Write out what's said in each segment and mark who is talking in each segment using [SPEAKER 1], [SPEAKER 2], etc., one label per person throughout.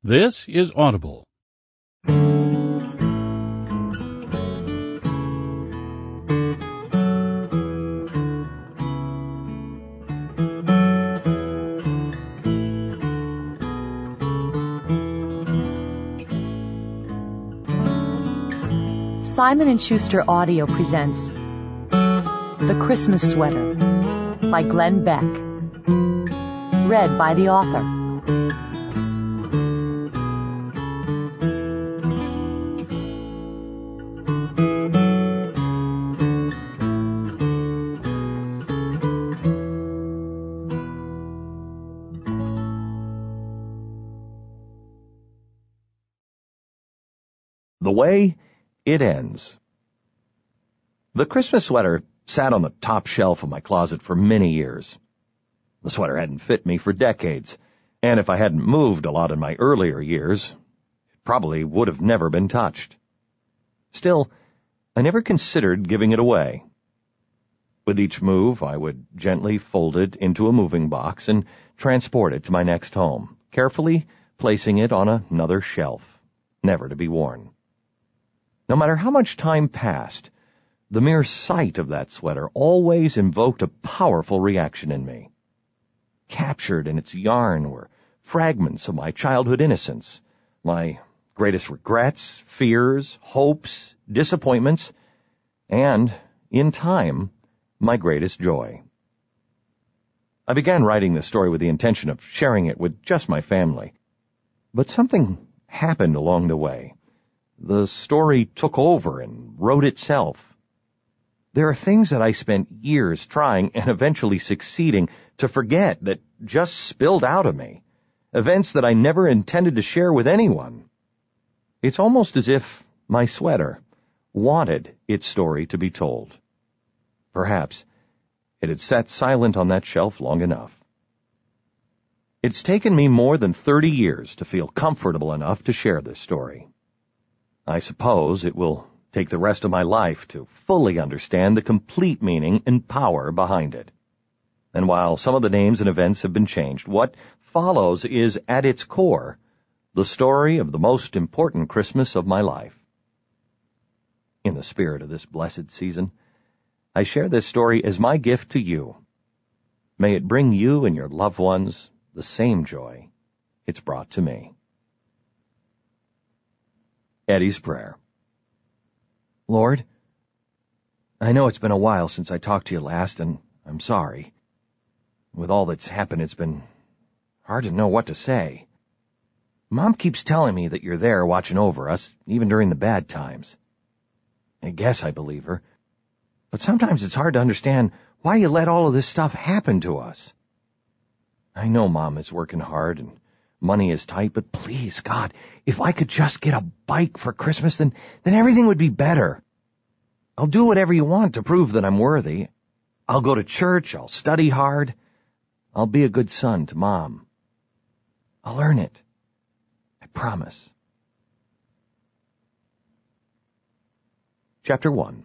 [SPEAKER 1] This is Audible.
[SPEAKER 2] Simon & Schuster Audio presents The Christmas Sweater by Glenn Beck. Read by the author.
[SPEAKER 3] The way it ends. The Christmas sweater sat on the top shelf of my closet for many years. The sweater hadn't fit me for decades, and if I hadn't moved a lot in my earlier years, it probably would have never been touched. Still, I never considered giving it away. With each move, I would gently fold it into a moving box and transport it to my next home, carefully placing it on another shelf, never to be worn. No matter how much time passed, the mere sight of that sweater always invoked a powerful reaction in me. Captured in its yarn were fragments of my childhood innocence, my greatest regrets, fears, hopes, disappointments, and, in time, my greatest joy. I began writing this story with the intention of sharing it with just my family, but something happened along the way. The story took over and wrote itself. There are things that I spent years trying and eventually succeeding to forget that just spilled out of me. Events that I never intended to share with anyone. It's almost as if my sweater wanted its story to be told. Perhaps it had sat silent on that shelf long enough. It's taken me more than 30 years to feel comfortable enough to share this story. I suppose it will take the rest of my life to fully understand the complete meaning and power behind it. And while some of the names and events have been changed, what follows is, at its core, the story of the most important Christmas of my life. In the spirit of this blessed season, I share this story as my gift to you. May it bring you and your loved ones the same joy it's brought to me. Eddie's Prayer. Lord, I know it's been a while since I talked to you last, and I'm sorry. With all that's happened, it's been hard to know what to say. Mom keeps telling me that you're there watching over us, even during the bad times. I guess I believe her, but sometimes it's hard to understand why you let all of this stuff happen to us. I know Mom is working hard and money is tight, but please, God, if I could just get a bike for Christmas, then everything would be better. I'll do whatever you want to prove that I'm worthy. I'll go to church, I'll study hard. I'll be a good son to Mom. I'll earn it. I promise. Chapter 1.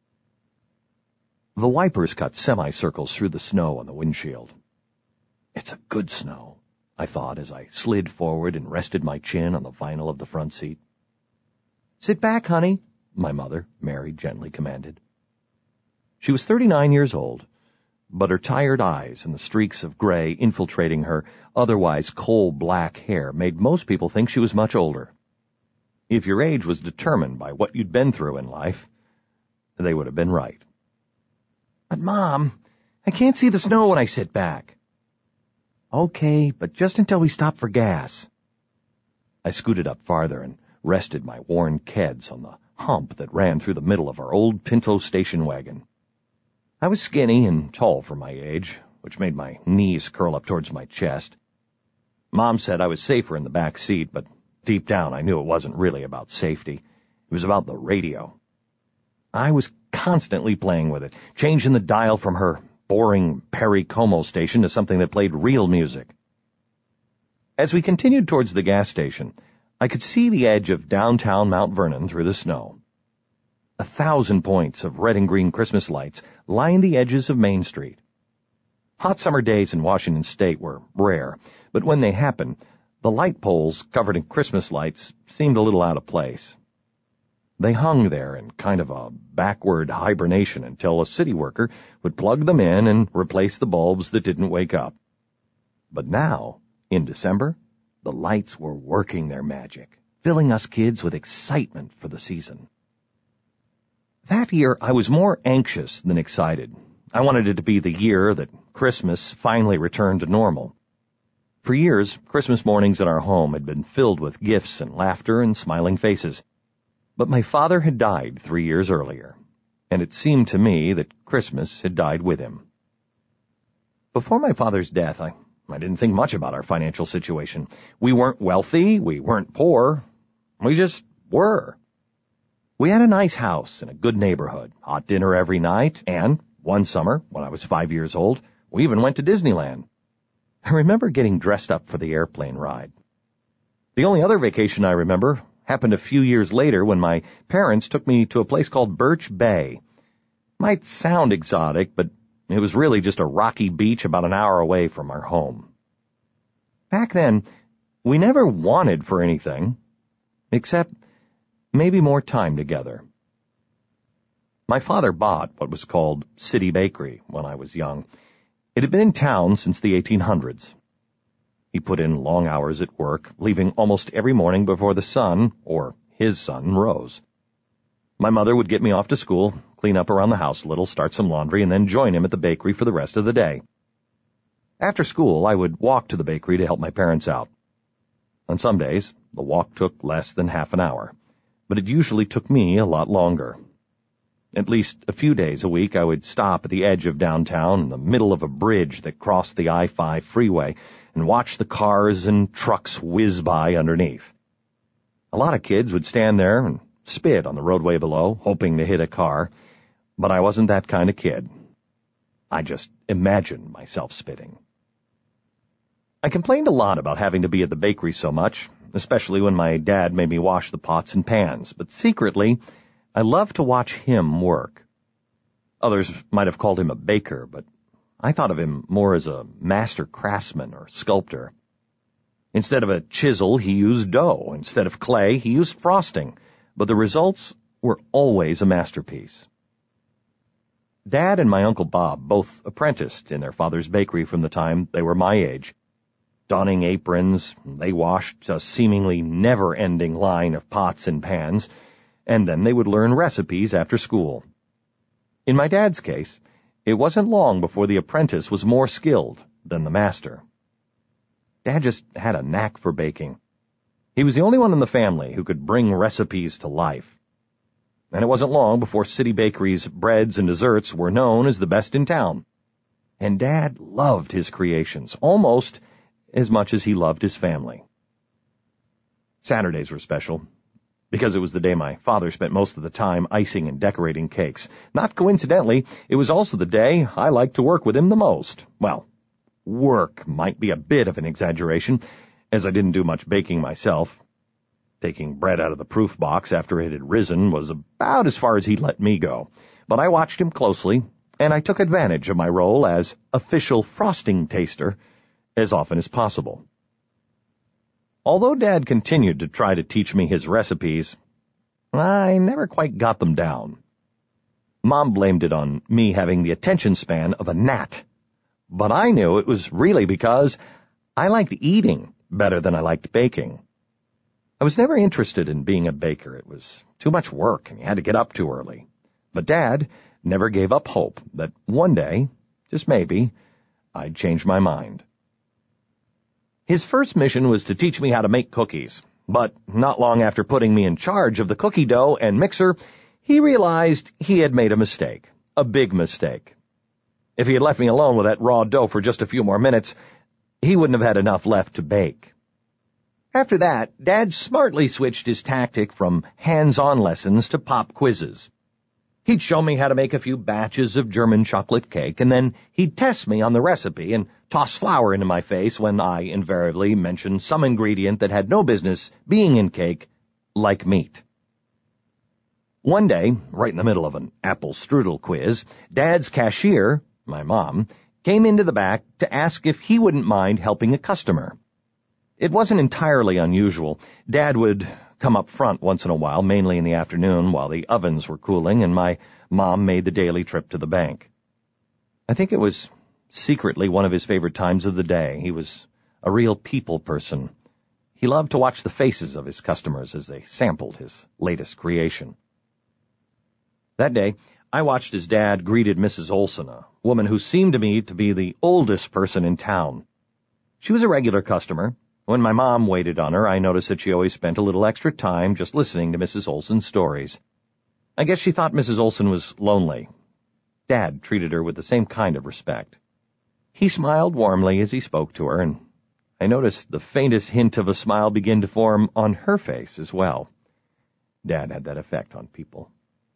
[SPEAKER 3] The wipers cut semicircles through the snow on the windshield. It's a good snow, I thought as I slid forward and rested my chin on the vinyl of the front seat. Sit back, honey, my mother, Mary, gently commanded. She was 39 years old, but her tired eyes and the streaks of gray infiltrating her otherwise coal-black hair made most people think she was much older. If your age was determined by what you'd been through in life, they would have been right. But, Mom, I can't see the snow when I sit back. Okay, but just until we stop for gas. I scooted up farther and rested my worn keds on the hump that ran through the middle of our old Pinto station wagon. I was skinny and tall for my age, which made my knees curl up towards my chest. Mom said I was safer in the back seat, but deep down I knew it wasn't really about safety. It was about the radio. I was constantly playing with it, changing the dial from her boring Perry Como station to something that played real music. As we continued towards the gas station, I could see the edge of downtown Mount Vernon through the snow. 1,000 points of red and green Christmas lights lined the edges of Main Street. Hot summer days in Washington State were rare, but when they happened, The light poles covered in Christmas lights seemed a little out of place. They hung there in kind of a backward hibernation until a city worker would plug them in and replace the bulbs that didn't wake up. But now, in December, the lights were working their magic, filling us kids with excitement for the season. That year, I was more anxious than excited. I wanted it to be the year that Christmas finally returned to normal. For years, Christmas mornings at our home had been filled with gifts and laughter and smiling faces. But my father had died 3 years earlier, and it seemed to me that Christmas had died with him. Before my father's death, I didn't think much about our financial situation. We weren't wealthy, we weren't poor, we just were. We had a nice house in a good neighborhood, hot dinner every night, and one summer, when I was 5 years old, we even went to Disneyland. I remember getting dressed up for the airplane ride. The only other vacation I remember happened a few years later when my parents took me to a place called Birch Bay. Might sound exotic, but it was really just a rocky beach about an hour away from our home. Back then, we never wanted for anything, except maybe more time together. My father bought what was called City Bakery when I was young. It had been in town since the 1800s. He put in long hours at work, leaving almost every morning before the sun, or his sun, rose. My mother would get me off to school, clean up around the house a little, start some laundry, and then join him at the bakery for the rest of the day. After school, I would walk to the bakery to help my parents out. On some days, the walk took less than half an hour, but it usually took me a lot longer. At least a few days a week, I would stop at the edge of downtown in the middle of a bridge that crossed the I-5 freeway and watch the cars and trucks whiz by underneath. A lot of kids would stand there and spit on the roadway below, hoping to hit a car, but I wasn't that kind of kid. I just imagined myself spitting. I complained a lot about having to be at the bakery so much, especially when my dad made me wash the pots and pans, but secretly, I loved to watch him work. Others might have called him a baker, but I thought of him more as a master craftsman or sculptor. Instead of a chisel, he used dough. Instead of clay, he used frosting. But the results were always a masterpiece. Dad and my Uncle Bob both apprenticed in their father's bakery from the time they were my age. Donning aprons, they washed a seemingly never-ending line of pots and pans, and then they would learn recipes after school. In my dad's case, it wasn't long before the apprentice was more skilled than the master. Dad just had a knack for baking. He was the only one in the family who could bring recipes to life. And it wasn't long before City Bakery's breads and desserts were known as the best in town. And Dad loved his creations, almost as much as he loved his family. Saturdays were special, because it was the day my father spent most of the time icing and decorating cakes. Not coincidentally, it was also the day I liked to work with him the most. Well, work might be a bit of an exaggeration, as I didn't do much baking myself. Taking bread out of the proof box after it had risen was about as far as he'd let me go. But I watched him closely, and I took advantage of my role as official frosting taster as often as possible. Although Dad continued to try to teach me his recipes, I never quite got them down. Mom blamed it on me having the attention span of a gnat, but I knew it was really because I liked eating better than I liked baking. I was never interested in being a baker. It was too much work, and you had to get up too early. But Dad never gave up hope that one day, just maybe, I'd change my mind. His first mission was to teach me how to make cookies, but not long after putting me in charge of the cookie dough and mixer, he realized he had made a mistake, a big mistake. If he had left me alone with that raw dough for just a few more minutes, he wouldn't have had enough left to bake. After that, Dad smartly switched his tactic from hands-on lessons to pop quizzes. He'd show me how to make a few batches of German chocolate cake, and then he'd test me on the recipe and toss flour into my face when I invariably mentioned some ingredient that had no business being in cake, like meat. One day, right in the middle of an apple strudel quiz, Dad's cashier, my mom, came into the back to ask if he wouldn't mind helping a customer. It wasn't entirely unusual. Dad would come up front once in a while, mainly in the afternoon while the ovens were cooling, and my mom made the daily trip to the bank. I think it was secretly one of his favorite times of the day. He was a real people person. He loved to watch the faces of his customers as they sampled his latest creation. That day, I watched as Dad greeted Mrs. Olson, a woman who seemed to me to be the oldest person in town. She was a regular customer. When my mom waited on her, I noticed that she always spent a little extra time just listening to Mrs. Olson's stories. I guess she thought Mrs. Olson was lonely. Dad treated her with the same kind of respect. He smiled warmly as he spoke to her, and I noticed the faintest hint of a smile begin to form on her face as well. Dad had that effect on people.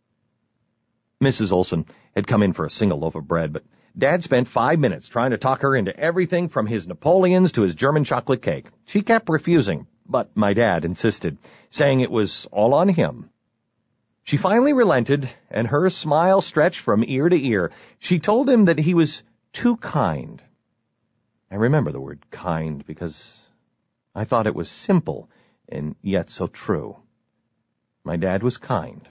[SPEAKER 3] Mrs. Olson had come in for a single loaf of bread, but Dad spent 5 minutes trying to talk her into everything from his Napoleons to his German chocolate cake. She kept refusing, but my dad insisted, saying it was all on him. She finally relented, and her smile stretched from ear to ear. She told him that he was too kind. I remember the word kind because I thought it was simple and yet so true. My dad was kind.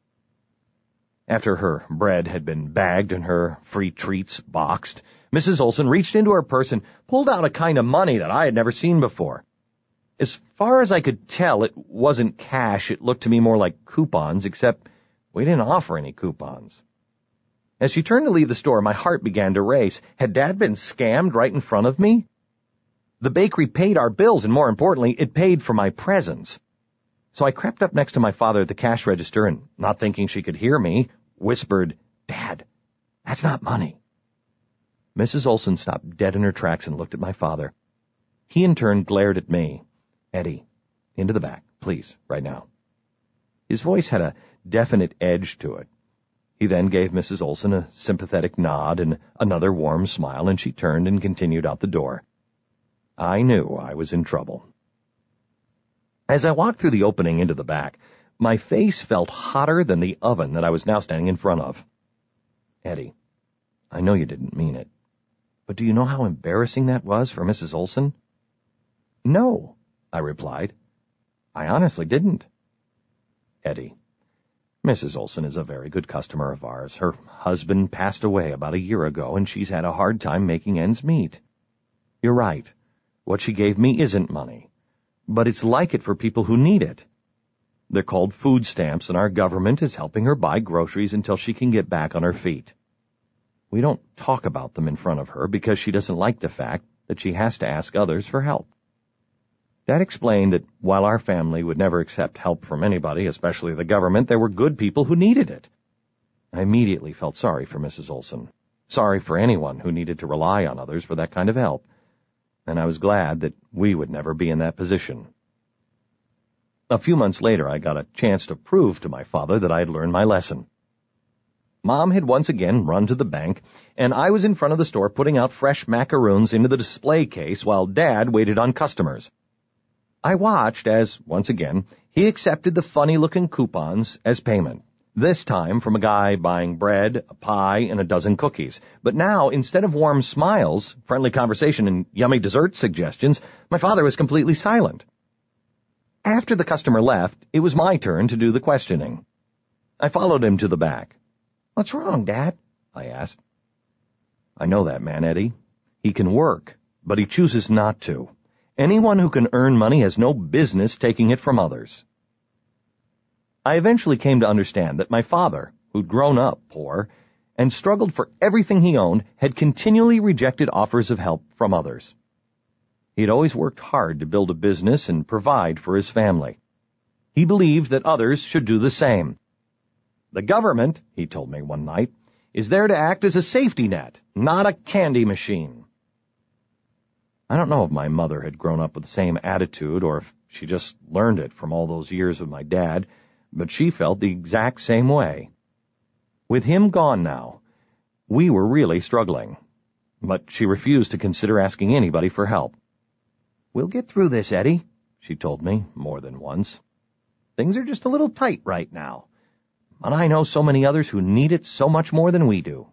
[SPEAKER 3] After her bread had been bagged and her free treats boxed, Mrs. Olson reached into her purse and pulled out a kind of money that I had never seen before. As far as I could tell, it wasn't cash. It looked to me more like coupons, except we didn't offer any coupons. As she turned to leave the store, my heart began to race. Had Dad been scammed right in front of me? The bakery paid our bills, and more importantly, it paid for my presents. So I crept up next to my father at the cash register and, not thinking she could hear me, whispered, "Dad, that's not money." Mrs. Olson stopped dead in her tracks and looked at my father. He in turn glared at me. "Eddie, into the back, please, right now." His voice had a definite edge to it. He then gave Mrs. Olson a sympathetic nod and another warm smile, and she turned and continued out the door. I knew I was in trouble. As I walked through the opening into the back, my face felt hotter than the oven that I was now standing in front of. "Eddie, I know you didn't mean it, but do you know how embarrassing that was for Mrs. Olson?" "No," I replied. "I honestly didn't." "Eddie, Mrs. Olson is a very good customer of ours. Her husband passed away about a year ago, and she's had a hard time making ends meet. You're right. What she gave me isn't money, but it's like it for people who need it. They're called food stamps, and our government is helping her buy groceries until she can get back on her feet. We don't talk about them in front of her because she doesn't like the fact that she has to ask others for help." Dad explained that while our family would never accept help from anybody, especially the government, there were good people who needed it. I immediately felt sorry for Mrs. Olson, sorry for anyone who needed to rely on others for that kind of help, and I was glad that we would never be in that position. A few months later, I got a chance to prove to my father that I had learned my lesson. Mom had once again run to the bank, and I was in front of the store putting out fresh macaroons into the display case while Dad waited on customers. I watched as, once again, he accepted the funny-looking coupons as payment, this time from a guy buying bread, a pie, and a dozen cookies. But now, instead of warm smiles, friendly conversation, and yummy dessert suggestions, my father was completely silent. After the customer left, it was my turn to do the questioning. I followed him to the back. "What's wrong, Dad?" I asked. "I know that man, Eddie. He can work, but he chooses not to. Anyone who can earn money has no business taking it from others." I eventually came to understand that my father, who'd grown up poor and struggled for everything he owned, had continually rejected offers of help from others. He'd always worked hard to build a business and provide for his family. He believed that others should do the same. "The government," he told me one night, "is there to act as a safety net, not a candy machine." I don't know if my mother had grown up with the same attitude or if she just learned it from all those years with my dad, but she felt the exact same way. With him gone now, we were really struggling, but she refused to consider asking anybody for help. "We'll get through this, Eddie," she told me more than once. "Things are just a little tight right now, and I know so many others who need it so much more than we do."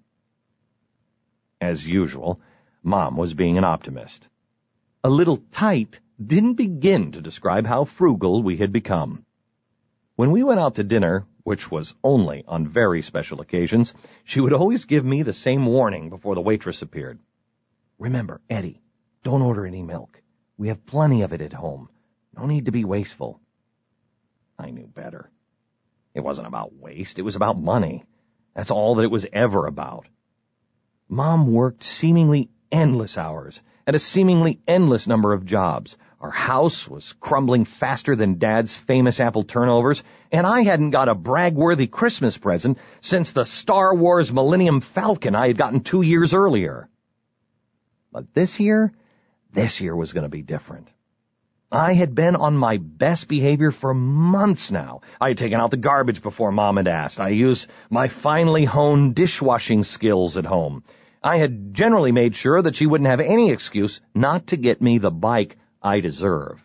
[SPEAKER 3] As usual, Mom was being an optimist. "A little tight didn't begin to describe how frugal we had become. When we went out to dinner, which was only on very special occasions, she would always give me the same warning before the waitress appeared. "Remember, Eddie, don't order any milk. We have plenty of it at home. No need to be wasteful." I knew better. It wasn't about waste, it was about money. That's all that it was ever about. Mom worked seemingly endless hours at a seemingly endless number of jobs. Our house was crumbling faster than Dad's famous apple turnovers, and I hadn't got a brag-worthy Christmas present since the Star Wars Millennium Falcon I had gotten 2 years earlier. But this year was going to be different. I had been on my best behavior for months now. I had taken out the garbage before Mom had asked. I used my finely honed dishwashing skills at home. I had generally made sure that she wouldn't have any excuse not to get me the bike I deserved.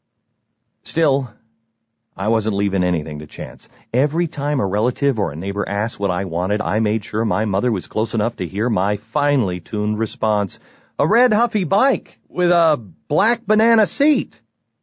[SPEAKER 3] Still, I wasn't leaving anything to chance. Every time a relative or a neighbor asked what I wanted, I made sure my mother was close enough to hear my finely tuned response, "A red Huffy bike with a black banana seat."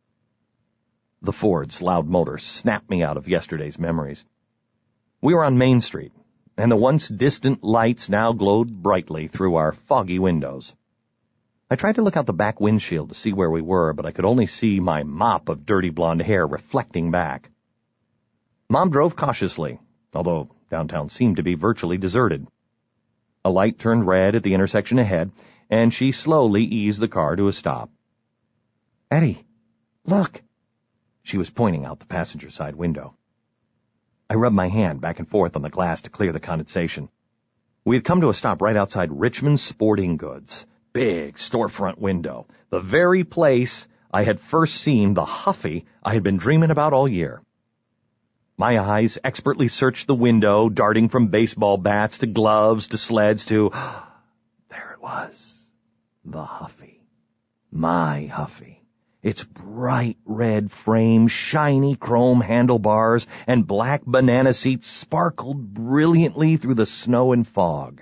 [SPEAKER 3] The Ford's loud motor snapped me out of yesterday's memories. We were on Main Street, and the once distant lights now glowed brightly through our foggy windows. I tried to look out the back windshield to see where we were, but I could only see my mop of dirty blonde hair reflecting back. Mom drove cautiously, although downtown seemed to be virtually deserted. A light turned red at the intersection ahead, and she slowly eased the car to a stop. "Eddie, look!" She was pointing out the passenger side window. I rubbed my hand back and forth on the glass to clear the condensation. We had come to a stop right outside Richmond Sporting Goods. Big storefront window. The very place I had first seen the Huffy I had been dreaming about all year. My eyes expertly searched the window, darting from baseball bats to gloves to sleds to... There it was. The Huffy. My Huffy. Its bright red frame, shiny chrome handlebars, and black banana seats sparkled brilliantly through the snow and fog.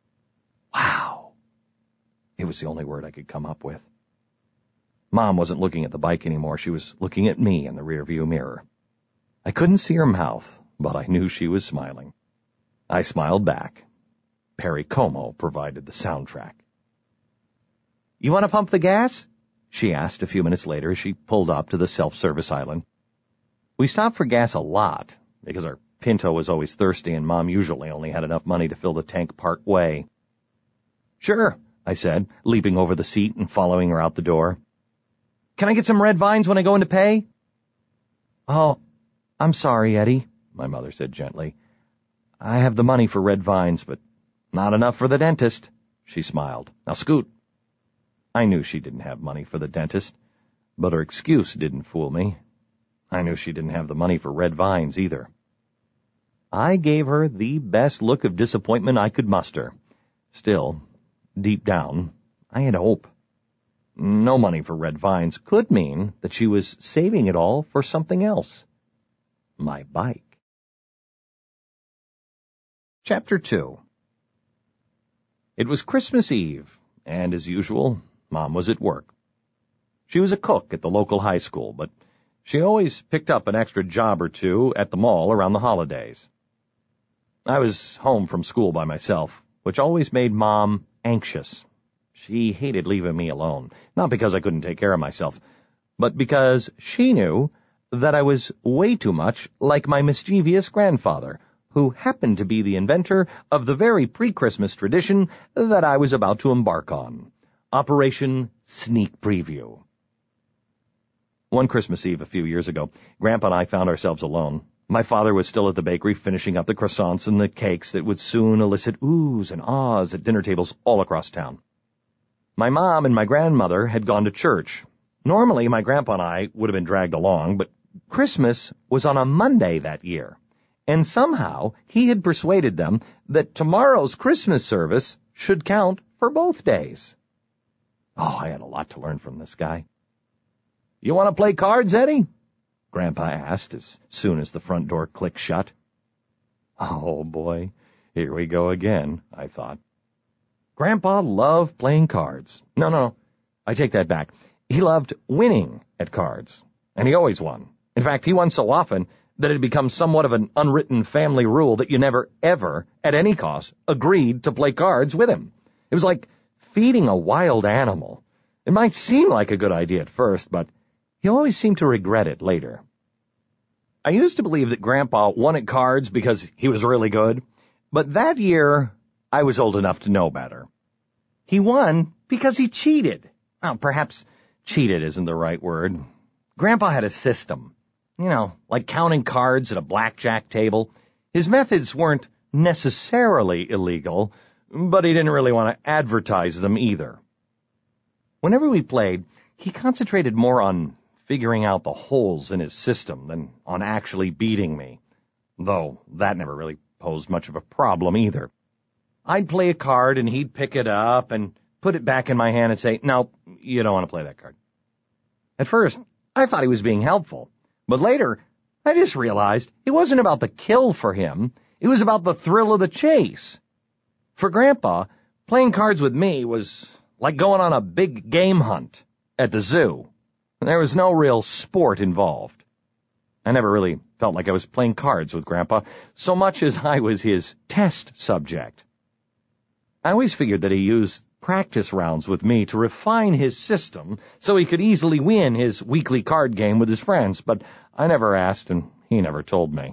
[SPEAKER 3] Wow. It was the only word I could come up with. Mom wasn't looking at the bike anymore. She was looking at me in the rearview mirror. I couldn't see her mouth, but I knew she was smiling. I smiled back. Perry Como provided the soundtrack. "You want to pump the gas?" she asked a few minutes later as she pulled up to the self-service island. We stopped for gas a lot, because our Pinto was always thirsty and Mom usually only had enough money to fill the tank part way. "Sure," I said, leaping over the seat and following her out the door. "Can I get some red vines when I go in to pay?" "Oh, I'm sorry, Eddie," my mother said gently. "I have the money for red vines, but not enough for the dentist." She smiled. "Now scoot." I knew she didn't have money for the dentist, but her excuse didn't fool me. I knew she didn't have the money for red vines either. I gave her the best look of disappointment I could muster. Still, deep down, I had hope. No money for red vines could mean that she was saving it all for something else. My bike. Chapter 2. It was Christmas Eve, and as usual, Mom was at work. She was a cook at the local high school, but she always picked up an extra job or two at the mall around the holidays. I was home from school by myself, which always made Mom anxious. She hated leaving me alone, not because I couldn't take care of myself, but because she knew that I was way too much like my mischievous grandfather, who happened to be the inventor of the very pre-Christmas tradition that I was about to embark on. Operation Sneak Preview. One Christmas Eve a few years ago, Grandpa and I found ourselves alone. My father was still at the bakery finishing up the croissants and the cakes that would soon elicit oohs and ahs at dinner tables all across town. My mom and my grandmother had gone to church. Normally, my grandpa and I would have been dragged along, but Christmas was on a Monday that year, and somehow he had persuaded them that tomorrow's Christmas service should count for both days. Oh, I had a lot to learn from this guy. "You want to play cards, Eddie?" Grandpa asked as soon as the front door clicked shut. Oh, boy, here we go again, I thought. Grandpa loved playing cards. No, I take that back. He loved winning at cards, and he always won. In fact, he won so often that it had become somewhat of an unwritten family rule that you never, ever, at any cost, agreed to play cards with him. It was like feeding a wild animal. It might seem like a good idea at first, but he always seemed to regret it later. I used to believe that Grandpa won at cards because he was really good, but that year I was old enough to know better. He won because he cheated. Well, perhaps cheated isn't the right word. Grandpa had a system. Like counting cards at a blackjack table. His methods weren't necessarily illegal, but he didn't really want to advertise them either. Whenever we played, he concentrated more on figuring out the holes in his system than on actually beating me, though that never really posed much of a problem either. I'd play a card and he'd pick it up and put it back in my hand and say, "No, you don't want to play that card." At first, I thought he was being helpful, but later, I just realized it wasn't about the kill for him, it was about the thrill of the chase. For Grandpa, playing cards with me was like going on a big game hunt at the zoo. There was no real sport involved. I never really felt like I was playing cards with Grandpa, so much as I was his test subject. I always figured that he used practice rounds with me to refine his system so he could easily win his weekly card game with his friends, but I never asked and he never told me.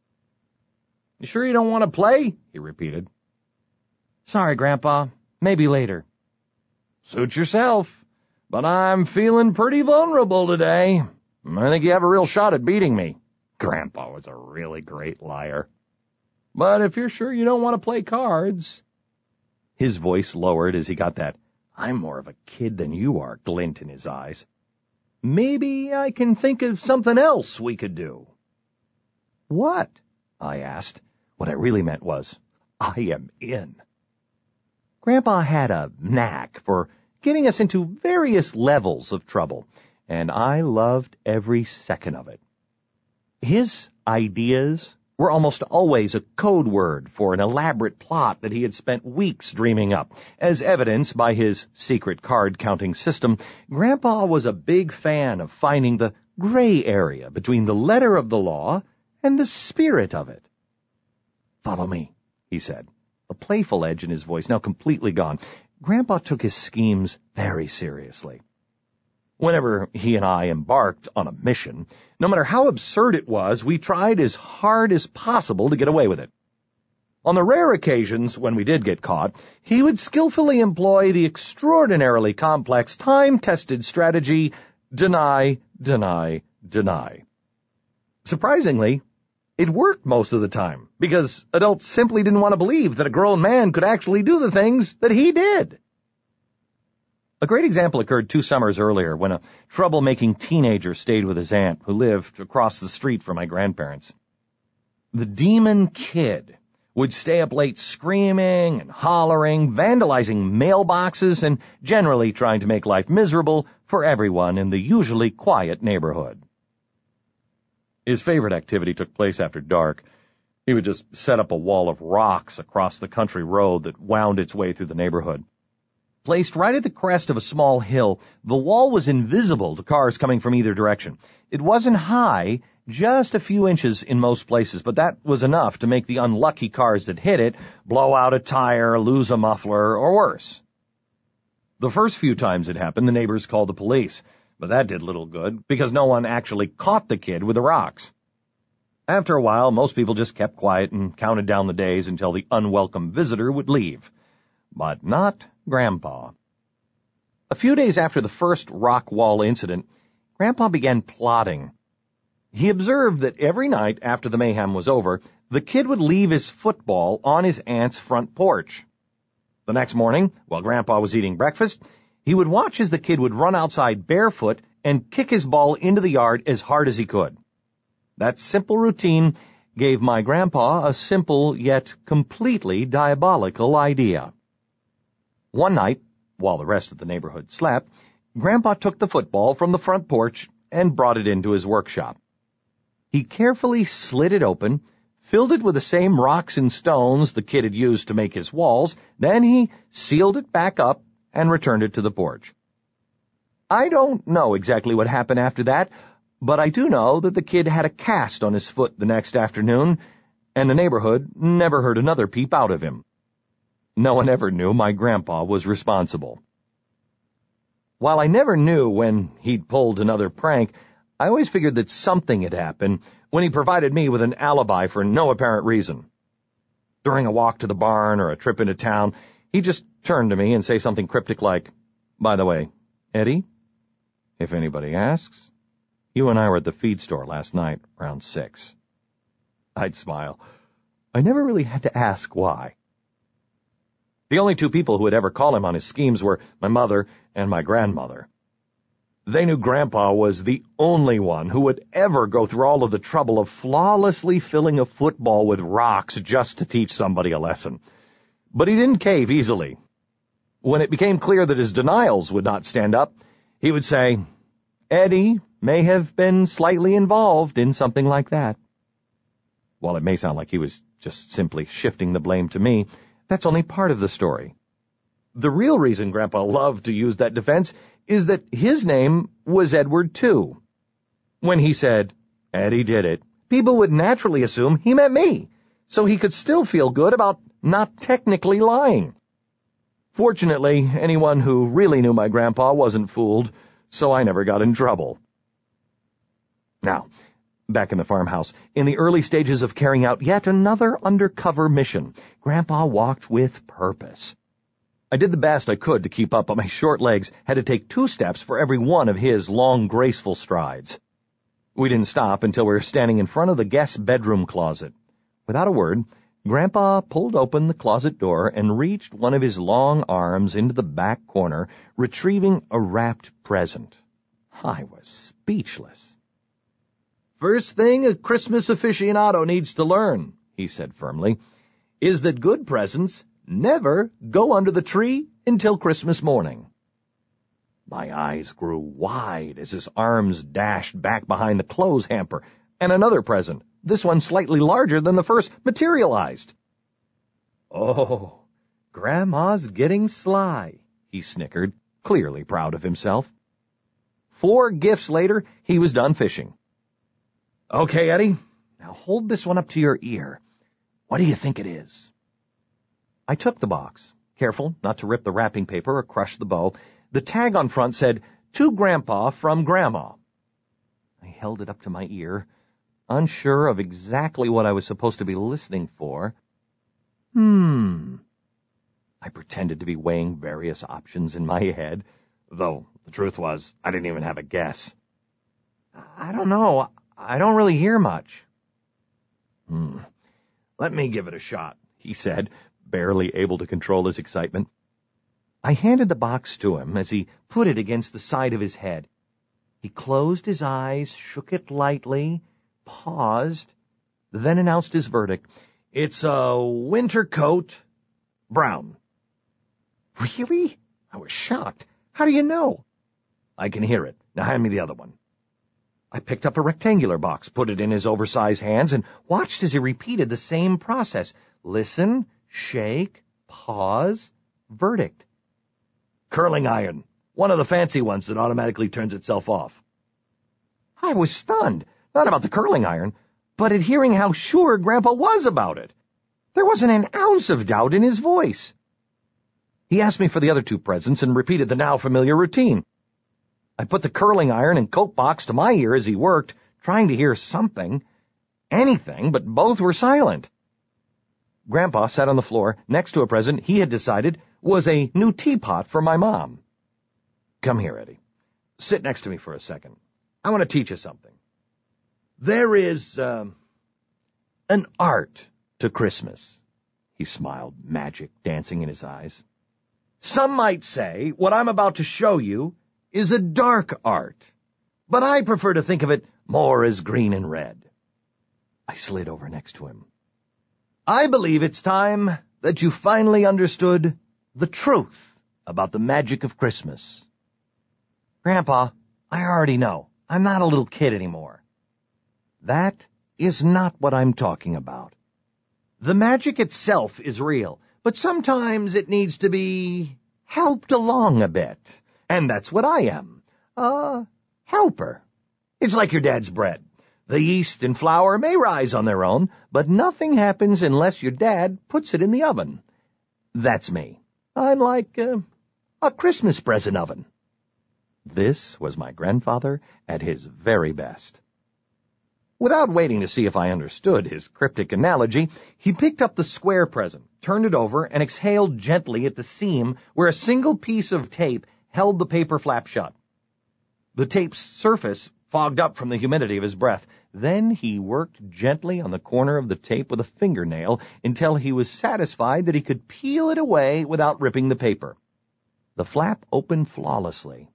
[SPEAKER 3] "You sure you don't want to play?" he repeated. "Sorry, Grandpa. Maybe later." "Suit yourself, but I'm feeling pretty vulnerable today. I think you have a real shot at beating me." Grandpa was a really great liar. "But if you're sure you don't want to play cards..." His voice lowered as he got that "I'm more of a kid than you are" glint in his eyes. "Maybe I can think of something else we could do." "What?" I asked. What I really meant was, I am in. Grandpa had a knack for getting us into various levels of trouble, and I loved every second of it. His ideas were almost always a code word for an elaborate plot that he had spent weeks dreaming up. As evidenced by his secret card-counting system, Grandpa was a big fan of finding the gray area between the letter of the law and the spirit of it. "Follow me," he said, a playful edge in his voice now completely gone. Grandpa took his schemes very seriously. Whenever he and I embarked on a mission, no matter how absurd it was, we tried as hard as possible to get away with it. On the rare occasions when we did get caught, he would skillfully employ the extraordinarily complex, time-tested strategy, deny, deny, deny. Surprisingly, it worked most of the time, because adults simply didn't want to believe that a grown man could actually do the things that he did. A great example occurred 2 summers earlier when a troublemaking teenager stayed with his aunt, who lived across the street from my grandparents. The demon kid would stay up late screaming and hollering, vandalizing mailboxes, and generally trying to make life miserable for everyone in the usually quiet neighborhood. His favorite activity took place after dark. He would just set up a wall of rocks across the country road that wound its way through the neighborhood. Placed right at the crest of a small hill, the wall was invisible to cars coming from either direction. It wasn't high, just a few inches in most places, but that was enough to make the unlucky cars that hit it blow out a tire, lose a muffler, or worse. The first few times it happened, the neighbors called the police, but that did little good because no one actually caught the kid with the rocks. After a while, most people just kept quiet and counted down the days until the unwelcome visitor would leave. But not Grandpa. A few days after the first rock wall incident, Grandpa began plotting. He observed that every night after the mayhem was over, the kid would leave his football on his aunt's front porch. The next morning, while Grandpa was eating breakfast, he would watch as the kid would run outside barefoot and kick his ball into the yard as hard as he could. That simple routine gave my grandpa a simple yet completely diabolical idea. One night, while the rest of the neighborhood slept, Grandpa took the football from the front porch and brought it into his workshop. He carefully slid it open, filled it with the same rocks and stones the kid had used to make his walls, then he sealed it back up and returned it to the porch. I don't know exactly what happened after that, but I do know that the kid had a cast on his foot the next afternoon, and the neighborhood never heard another peep out of him. No one ever knew my grandpa was responsible. While I never knew when he'd pulled another prank, I always figured that something had happened when he provided me with an alibi for no apparent reason. During a walk to the barn or a trip into town, he'd just turn to me and say something cryptic like, "By the way, Eddie, if anybody asks, you and I were at the feed store last night around 6. I'd smile. I never really had to ask why. The only two people who would ever call him on his schemes were my mother and my grandmother. They knew Grandpa was the only one who would ever go through all of the trouble of flawlessly filling a football with rocks just to teach somebody a lesson. But he didn't cave easily. When it became clear that his denials would not stand up, he would say, "Eddie may have been slightly involved in something like that." While it may sound like he was just simply shifting the blame to me, that's only part of the story. The real reason Grandpa loved to use that defense is that his name was Edward, too. When he said, "Eddie did it," people would naturally assume he meant me, so he could still feel good about not technically lying. Fortunately, anyone who really knew my grandpa wasn't fooled, so I never got in trouble. Now, back in the farmhouse, in the early stages of carrying out yet another undercover mission, Grandpa walked with purpose. I did the best I could to keep up, but my short legs had to take 2 steps for every one of his long, graceful strides. We didn't stop until we were standing in front of the guest bedroom closet. Without a word, Grandpa pulled open the closet door and reached one of his long arms into the back corner, retrieving a wrapped present. I was speechless. "First thing a Christmas aficionado needs to learn," he said firmly, "is that good presents never go under the tree until Christmas morning." My eyes grew wide as his arms dashed back behind the clothes hamper, and another present, this one slightly larger than the first, materialized. "Oh, Grandma's getting sly," he snickered, clearly proud of himself. 4 gifts later, he was done fishing. "Okay, Eddie, now hold this one up to your ear. What do you think it is?" I took the box, careful not to rip the wrapping paper or crush the bow. The tag on front said, "To Grandpa from Grandma." I held it up to my ear, unsure of exactly what I was supposed to be listening for. I pretended to be weighing various options in my head, though the truth was I didn't even have a guess. "I don't know. I don't really hear much." "Let me give it a shot," he said, barely able to control his excitement. I handed the box to him as he put it against the side of his head. He closed his eyes, shook it lightly, paused, then announced his verdict. "It's a winter coat, brown." "Really?" I was shocked. "How do you know?" "I can hear it. Now hand me the other one." I picked up a rectangular box, put it in his oversized hands, and watched as he repeated the same process. Listen, shake, pause, verdict. "Curling iron. One of the fancy ones that automatically turns itself off." I was stunned, not about the curling iron, but at hearing how sure Grandpa was about it. There wasn't an ounce of doubt in his voice. He asked me for the other 2 presents and repeated the now familiar routine. I put the curling iron and coat box to my ear as he worked, trying to hear something, anything, but both were silent. Grandpa sat on the floor next to a present he had decided was a new teapot for my mom. "Come here, Eddie. Sit next to me for a second. I want to teach you something. There is, an art to Christmas." He smiled, magic dancing in his eyes. "Some might say what I'm about to show you is a dark art, but I prefer to think of it more as green and red." I slid over next to him. "I believe it's time that you finally understood the truth about the magic of Christmas." "Grandpa, I already know. I'm not a little kid anymore." "That is not what I'm talking about. The magic itself is real, but sometimes it needs to be helped along a bit. And that's what I am. A helper. It's like your dad's bread. The yeast and flour may rise on their own, but nothing happens unless your dad puts it in the oven. That's me. I'm like a Christmas present oven. This was my grandfather at his very best. Without waiting to see if I understood his cryptic analogy, he picked up the square present, turned it over, and exhaled gently at the seam where a single piece of tape held the paper flap shut. The tape's surface fogged up from the humidity of his breath. Then he worked gently on the corner of the tape with a fingernail until he was satisfied that he could peel it away without ripping the paper. The flap opened flawlessly.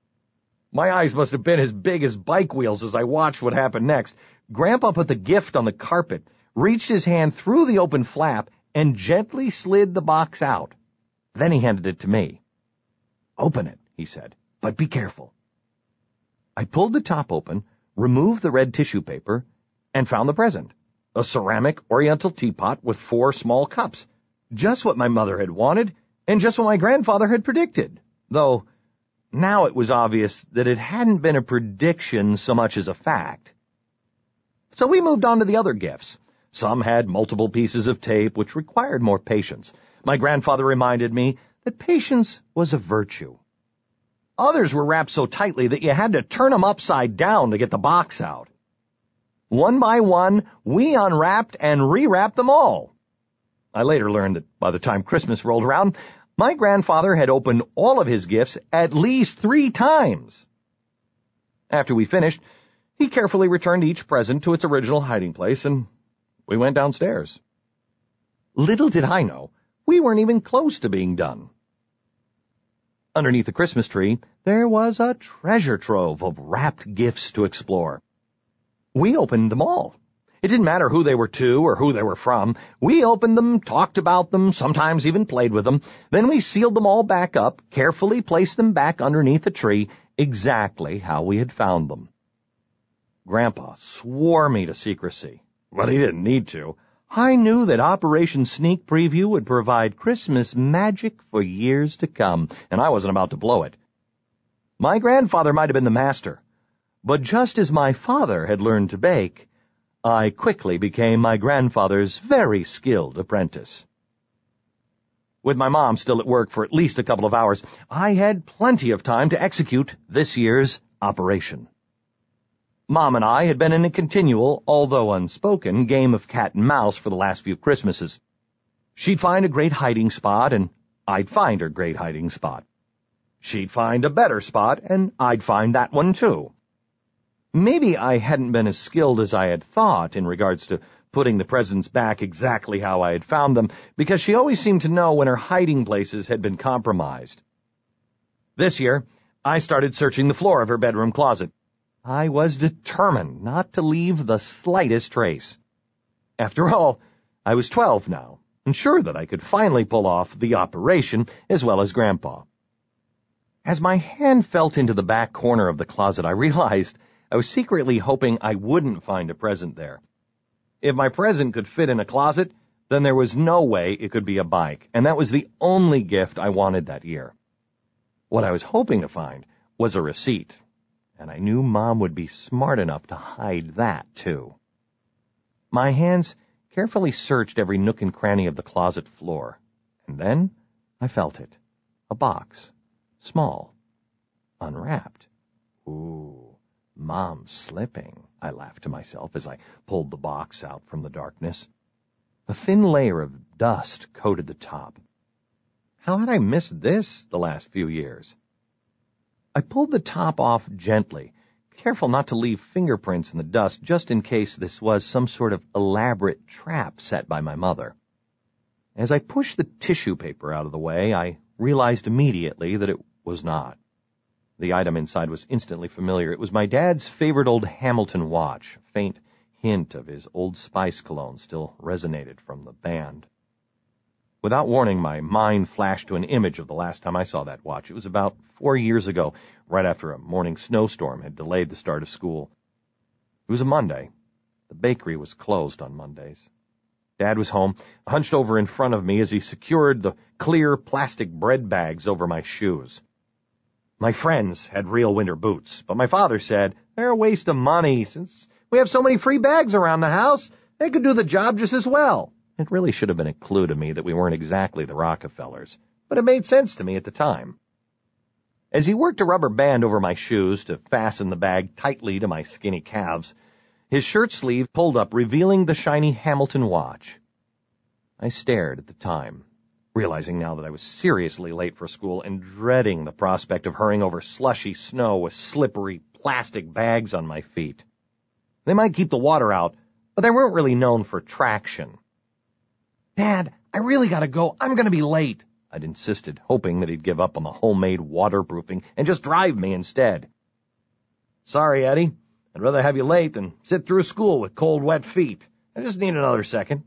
[SPEAKER 3] My eyes must have been as big as bike wheels as I watched what happened next. Grandpa put the gift on the carpet, reached his hand through the open flap, and gently slid the box out. Then he handed it to me. "Open it," he said, "but be careful." I pulled the top open, removed the red tissue paper, and found the present, a ceramic oriental teapot with 4 small cups, just what my mother had wanted, and just what my grandfather had predicted, though now it was obvious that it hadn't been a prediction so much as a fact. So we moved on to the other gifts. Some had multiple pieces of tape, which required more patience. My grandfather reminded me that patience was a virtue. Others were wrapped so tightly that you had to turn them upside down to get the box out. One by one, we unwrapped and rewrapped them all. I later learned that by the time Christmas rolled around, my grandfather had opened all of his gifts at least 3 times. After we finished, he carefully returned each present to its original hiding place, and we went downstairs. Little did I know, we weren't even close to being done. Underneath the Christmas tree, there was a treasure trove of wrapped gifts to explore. We opened them all. It didn't matter who they were to or who they were from. We opened them, talked about them, sometimes even played with them. Then we sealed them all back up, carefully placed them back underneath the tree, exactly how we had found them. Grandpa swore me to secrecy, but he didn't need to. I knew that Operation Sneak Preview would provide Christmas magic for years to come, and I wasn't about to blow it. My grandfather might have been the master, but just as my father had learned to bake, I quickly became my grandfather's very skilled apprentice. With my mom still at work for at least a couple of hours, I had plenty of time to execute this year's operation. Mom and I had been in a continual, although unspoken, game of cat and mouse for the last few Christmases. She'd find a great hiding spot, and I'd find her great hiding spot. She'd find a better spot, and I'd find that one too. Maybe I hadn't been as skilled as I had thought in regards to putting the presents back exactly how I had found them, because she always seemed to know when her hiding places had been compromised. This year, I started searching the floor of her bedroom closet. I was determined not to leave the slightest trace. After all, I was 12 now, and sure that I could finally pull off the operation as well as Grandpa. As my hand felt into the back corner of the closet, I realized I was secretly hoping I wouldn't find a present there. If my present could fit in a closet, then there was no way it could be a bike, and that was the only gift I wanted that year. What I was hoping to find was a receipt, and I knew Mom would be smart enough to hide that, too. My hands carefully searched every nook and cranny of the closet floor, and then I felt it. A box. Small. Unwrapped. Ooh. Mom's slipping, I laughed to myself as I pulled the box out from the darkness. A thin layer of dust coated the top. How had I missed this the last few years? I pulled the top off gently, careful not to leave fingerprints in the dust just in case this was some sort of elaborate trap set by my mother. As I pushed the tissue paper out of the way, I realized immediately that it was not. The item inside was instantly familiar. It was my dad's favorite old Hamilton watch. A faint hint of his Old Spice cologne still resonated from the band. Without warning, my mind flashed to an image of the last time I saw that watch. It was about 4 years ago, right after a morning snowstorm had delayed the start of school. It was a Monday. The bakery was closed on Mondays. Dad was home, hunched over in front of me as he secured the clear plastic bread bags over my shoes. My friends had real winter boots, but my father said they're a waste of money since we have so many free bags around the house. They could do the job just as well. It really should have been a clue to me that we weren't exactly the Rockefellers, but it made sense to me at the time. As he worked a rubber band over my shoes to fasten the bag tightly to my skinny calves, his shirt sleeve pulled up, revealing the shiny Hamilton watch. I stared at the time, realizing now that I was seriously late for school and dreading the prospect of hurrying over slushy snow with slippery plastic bags on my feet. They might keep the water out, but they weren't really known for traction. "Dad, I really gotta go. I'm gonna be late," I'd insisted, hoping that he'd give up on the homemade waterproofing and just drive me instead. "Sorry, Eddie. I'd rather have you late than sit through school with cold, wet feet. I just need another second."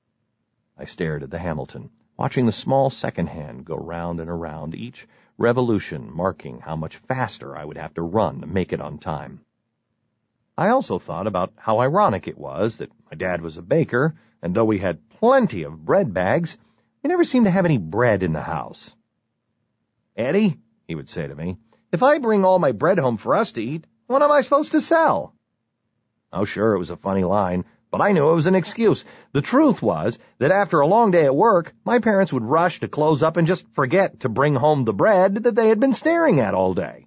[SPEAKER 3] I stared at the Hamilton, watching the small second hand go round and around, each revolution marking how much faster I would have to run to make it on time. I also thought about how ironic it was that my dad was a baker, and though we had plenty of bread bags, we never seemed to have any bread in the house. "Eddie," he would say to me, "if I bring all my bread home for us to eat, what am I supposed to sell?" Oh, sure, it was a funny line, but I knew it was an excuse. The truth was that after a long day at work, my parents would rush to close up and just forget to bring home the bread that they had been staring at all day.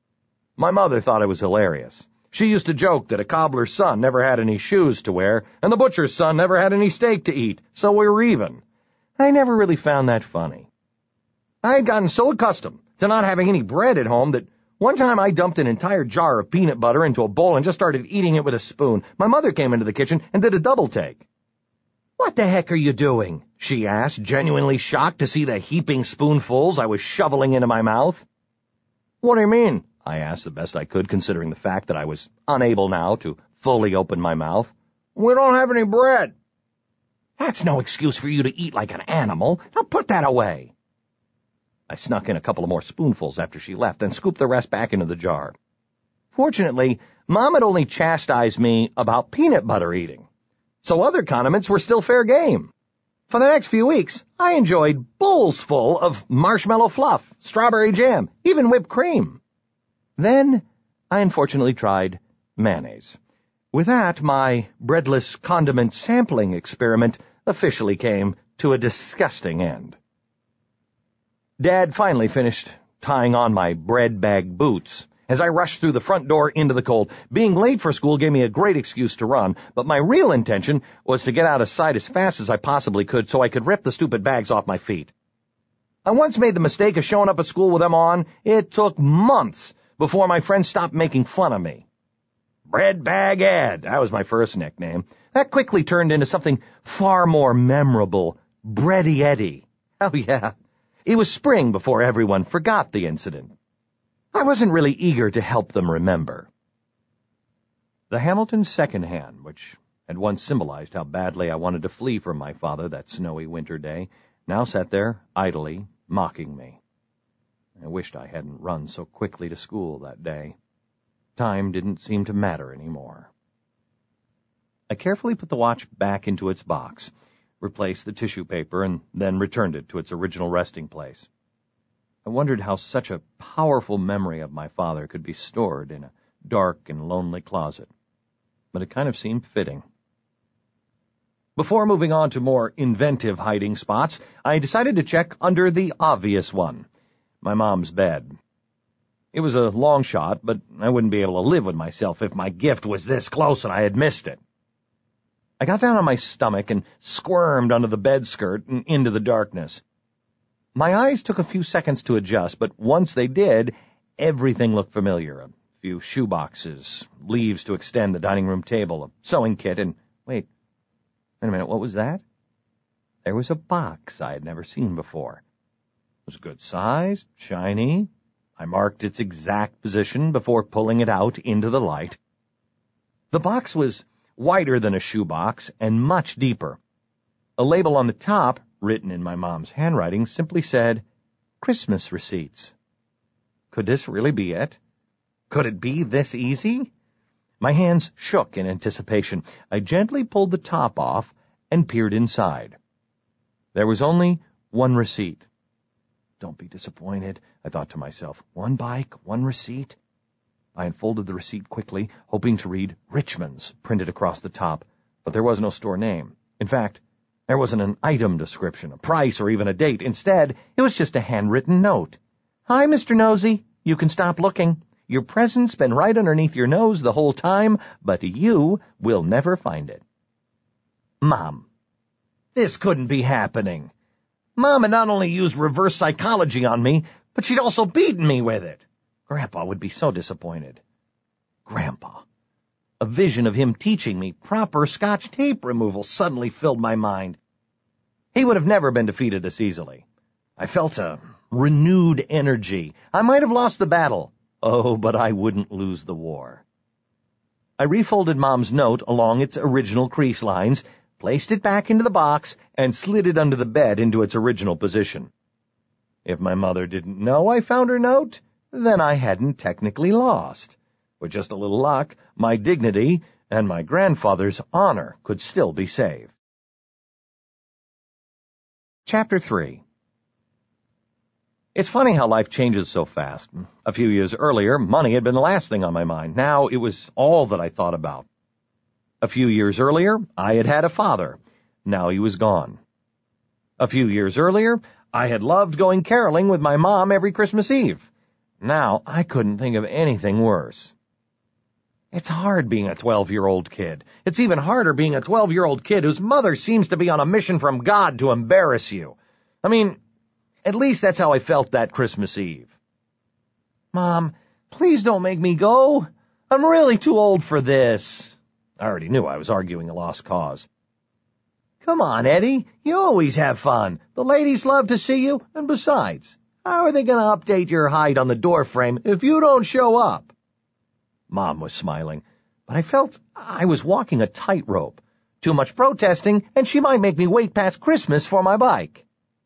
[SPEAKER 3] My mother thought it was hilarious. She used to joke that a cobbler's son never had any shoes to wear, and the butcher's son never had any steak to eat, so we were even. I never really found that funny. I had gotten so accustomed to not having any bread at home that one time I dumped an entire jar of peanut butter into a bowl and just started eating it with a spoon. My mother came into the kitchen and did a double take. "What the heck are you doing?" she asked, genuinely shocked to see the heaping spoonfuls I was shoveling into my mouth. "What do you mean?" I asked the best I could, considering the fact that I was unable now to fully open my mouth. "We don't have any bread." "That's no excuse for you to eat like an animal. Now put that away." I snuck in a couple of more spoonfuls after she left and scooped the rest back into the jar. Fortunately, Mom had only chastised me about peanut butter eating, so other condiments were still fair game. For the next few weeks, I enjoyed bowls full of marshmallow fluff, strawberry jam, even whipped cream. Then I unfortunately tried mayonnaise. With that, my breadless condiment sampling experiment officially came to a disgusting end. Dad finally finished tying on my bread bag boots as I rushed through the front door into the cold. Being late for school gave me a great excuse to run, but my real intention was to get out of sight as fast as I possibly could so I could rip the stupid bags off my feet. I once made the mistake of showing up at school with them on. It took months before my friends stopped making fun of me. Bread Bag Ed, that was my first nickname. That quickly turned into something far more memorable, Bready Eddie. Oh yeah, it was spring before everyone forgot the incident. I wasn't really eager to help them remember. The Hamilton second hand, which had once symbolized how badly I wanted to flee from my father that snowy winter day, now sat there, idly, mocking me. I wished I hadn't run so quickly to school that day. Time didn't seem to matter anymore. I carefully put the watch back into its box, replaced the tissue paper, and then returned it to its original resting place. I wondered how such a powerful memory of my father could be stored in a dark and lonely closet, but it kind of seemed fitting. Before moving on to more inventive hiding spots, I decided to check under the obvious one, my mom's bed. It was a long shot, but I wouldn't be able to live with myself if my gift was this close and I had missed it. I got down on my stomach and squirmed under the bed skirt and into the darkness. My eyes took a few seconds to adjust, but once they did, everything looked familiar. A few shoeboxes, leaves to extend the dining room table, a sewing kit, and wait a minute, what was that? There was a box I had never seen before. It was good size, shiny. I marked its exact position before pulling it out into the light. The box was wider than a shoebox and much deeper. A label on the top, written in my mom's handwriting, simply said, "Christmas receipts." Could this really be it? Could it be this easy? My hands shook in anticipation. I gently pulled the top off and peered inside. There was only one receipt. don't be disappointed, I thought to myself. One bike, one receipt. I unfolded the receipt quickly, hoping to read Richmond's printed across the top, but there was no store name. In fact, there wasn't an item description, a price, or even a date. Instead, it was just a handwritten note. Hi, Mr. Nosy. You can stop looking. Your present's been right underneath your nose the whole time, but you will never find it. Mom. This couldn't be happening. Mom had not only used reverse psychology on me, but she'd also beaten me with it. Grandpa would be so disappointed. Grandpa. A vision of him teaching me proper Scotch tape removal suddenly filled my mind. He would have never been defeated this easily. I felt a renewed energy. I might have lost the battle. Oh, but I wouldn't lose the war. I refolded Mom's note along its original crease lines, placed it back into the box, and slid it under the bed into its original position. If my mother didn't know I found her note, then I hadn't technically lost. With just a little luck, my dignity and my grandfather's honor could still be saved. Chapter 3. It's funny how life changes so fast. A few years earlier, money had been the last thing on my mind. Now it was all that I thought about. A few years earlier, I had had a father. Now he was gone. A few years earlier, I had loved going caroling with my mom every Christmas Eve. Now I couldn't think of anything worse. It's hard being a 12-year-old kid. It's even harder being a 12-year-old kid whose mother seems to be on a mission from God to embarrass you. I mean, at least that's how I felt that Christmas Eve. Mom, please don't make me go. I'm really too old for this. I already knew I was arguing a lost cause. Come on, Eddie. You always have fun. The ladies love to see you, and besides, how are they going to update your height on the doorframe if you don't show up? Mom was smiling, but I felt I was walking a tightrope. Too much protesting, and she might make me wait past Christmas for my bike.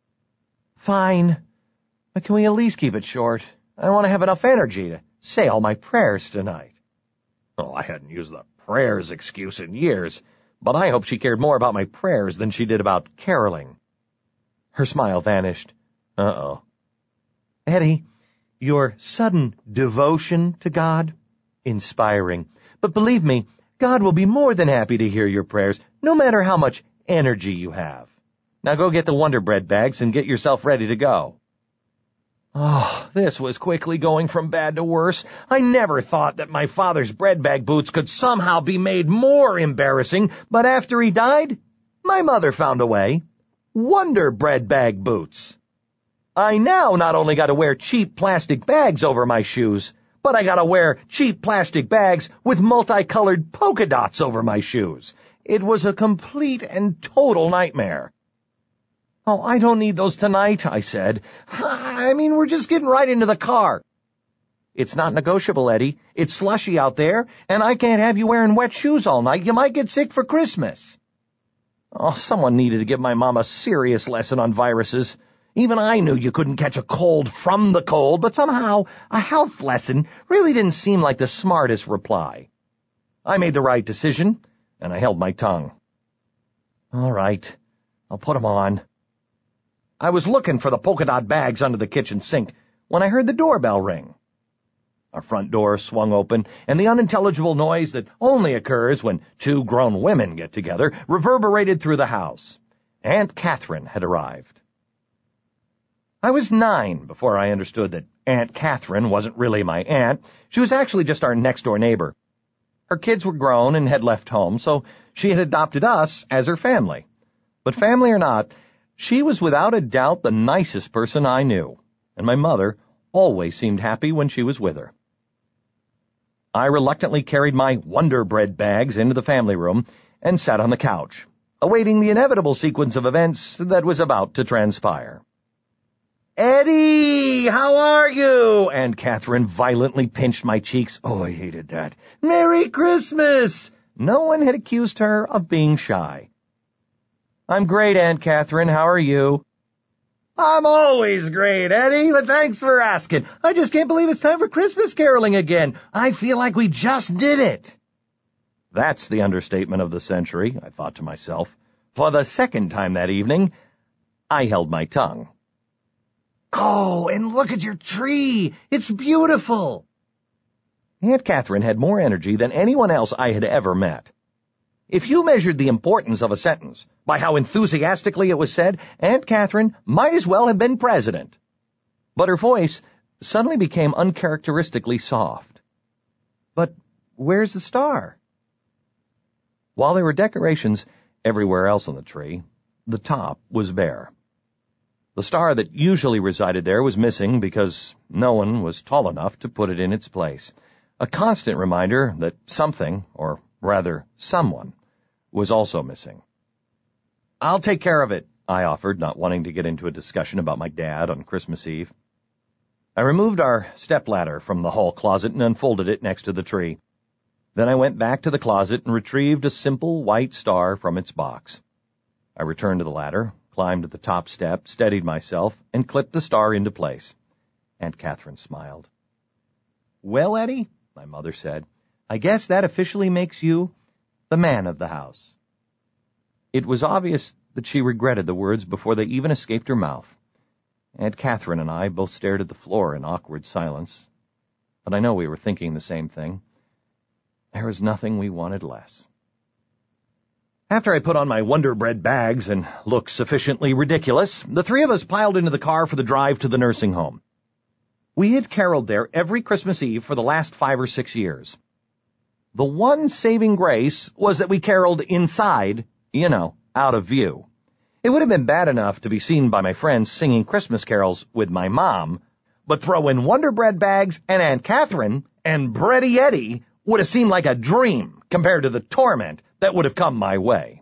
[SPEAKER 3] Fine, but can we at least keep it short? I want to have enough energy to say all my prayers tonight. Oh, I hadn't used the prayers excuse in years, but I hoped she cared more about my prayers than she did about caroling. Her smile vanished. Uh-oh. Eddie, your sudden devotion to God? Inspiring. But believe me, God will be more than happy to hear your prayers, no matter how much energy you have. Now go get the Wonder Bread bags and get yourself ready to go. Oh, this was quickly going from bad to worse. I never thought that my father's bread bag boots could somehow be made more embarrassing, but after he died, my mother found a way. Wonder Bread bag boots. I now not only got to wear cheap plastic bags over my shoes, but I got to wear cheap plastic bags with multicolored polka dots over my shoes. It was a complete and total nightmare. Oh, I don't need those tonight, I said. I mean, we're just getting right into the car. It's not negotiable, Eddie. It's slushy out there, and I can't have you wearing wet shoes all night. You might get sick for Christmas. Oh, someone needed to give my mom a serious lesson on viruses. Even I knew you couldn't catch a cold from the cold, but somehow a health lesson really didn't seem like the smartest reply. I made the right decision, and I held my tongue. All right, I'll put 'em on. I was looking for the polka dot bags under the kitchen sink when I heard the doorbell ring. Our front door swung open, and the unintelligible noise that only occurs when two grown women get together reverberated through the house. Aunt Catherine had arrived. I was 9 before I understood that Aunt Catherine wasn't really my aunt. She was actually just our next-door neighbor. Her kids were grown and had left home, so she had adopted us as her family. But family or not, she was without a doubt the nicest person I knew, and my mother always seemed happy when she was with her. I reluctantly carried my Wonder Bread bags into the family room and sat on the couch, awaiting the inevitable sequence of events that was about to transpire. Eddie, how are you? Aunt Catherine violently pinched my cheeks. Oh, I hated that. Merry Christmas! No one had accused her of being shy. I'm great, Aunt Catherine. How are you? I'm always great, Eddie, but thanks for asking. I just can't believe it's time for Christmas caroling again. I feel like we just did it. That's the understatement of the century, I thought to myself. For the second time that evening, I held my tongue. "Oh, and look at your tree! It's beautiful!" Aunt Catherine had more energy than anyone else I had ever met. If you measured the importance of a sentence by how enthusiastically it was said, Aunt Catherine might as well have been president. But her voice suddenly became uncharacteristically soft. "But where's the star?" While there were decorations everywhere else on the tree, the top was bare. The star that usually resided there was missing because no one was tall enough to put it in its place. A constant reminder that something, or rather someone, was also missing. "I'll take care of it," I offered, not wanting to get into a discussion about my dad on Christmas Eve. I removed our stepladder from the hall closet and unfolded it next to the tree. Then I went back to the closet and retrieved a simple white star from its box. I returned to the ladder, climbed to the top step, steadied myself, and clipped the star into place. Aunt Catherine smiled. "Well, Eddie," my mother said, "I guess that officially makes you the man of the house." It was obvious that she regretted the words before they even escaped her mouth. Aunt Catherine and I both stared at the floor in awkward silence, but I know we were thinking the same thing. There was nothing we wanted less. After I put on my Wonder Bread bags and looked sufficiently ridiculous, the three of us piled into the car for the drive to the nursing home. We had caroled there every Christmas Eve for the last 5 or 6 years. The one saving grace was that we caroled inside, out of view. It would have been bad enough to be seen by my friends singing Christmas carols with my mom, but throw in Wonder Bread bags and Aunt Catherine and Bready Eddie would have seemed like a dream compared to the torment that would have come my way.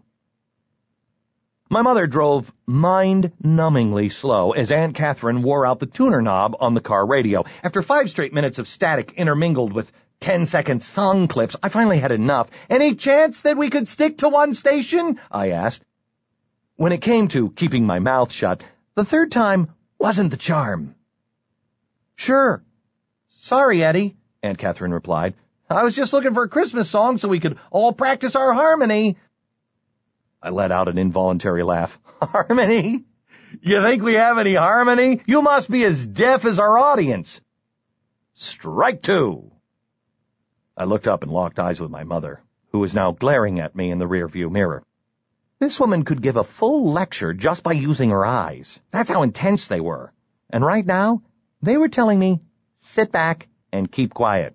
[SPEAKER 3] My mother drove mind-numbingly slow as Aunt Catherine wore out the tuner knob on the car radio. After 5 straight minutes of static intermingled with 10-second song clips, I finally had enough. "Any chance that we could stick to one station?" I asked. When it came to keeping my mouth shut, the third time wasn't the charm. "Sure. Sorry, Eddie," Aunt Catherine replied. "I was just looking for a Christmas song so we could all practice our harmony." I let out an involuntary laugh. "Harmony? You think we have any harmony? You must be as deaf as our audience." Strike 2. I looked up and locked eyes with my mother, who was now glaring at me in the rearview mirror. This woman could give a full lecture just by using her eyes. That's how intense they were. And right now, they were telling me, sit back and keep quiet.